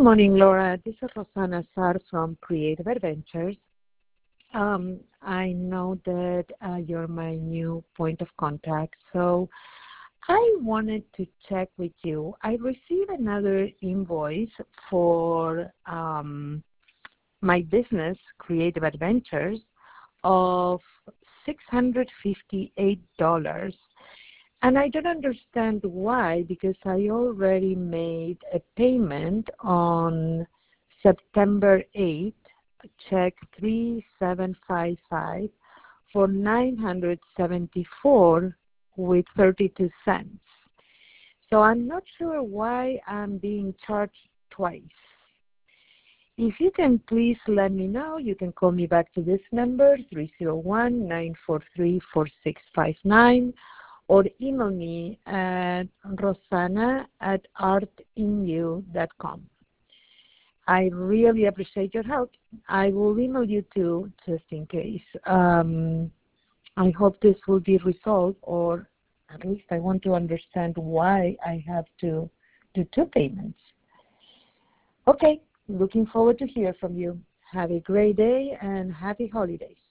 morning, Laura. This is Rosanna Sar from Creative Adventures. I know that you're my new point of contact, so I wanted to check with you. I received another invoice for my business, Creative Adventures, of $658. And I don't understand why, because I already made a payment on September 8th, check 3755 for $974 with 32 cents. So I'm not sure why I'm being charged twice. If you can please let me know, you can call me back to this number, 301-943-4659, or email me at rosanna@artinu.com. I really appreciate your help. I will email you too, just in case. I hope this will be resolved, or at least I want to understand why I have to do two payments. Okay, looking forward to hear from you. Have a great day and happy holidays.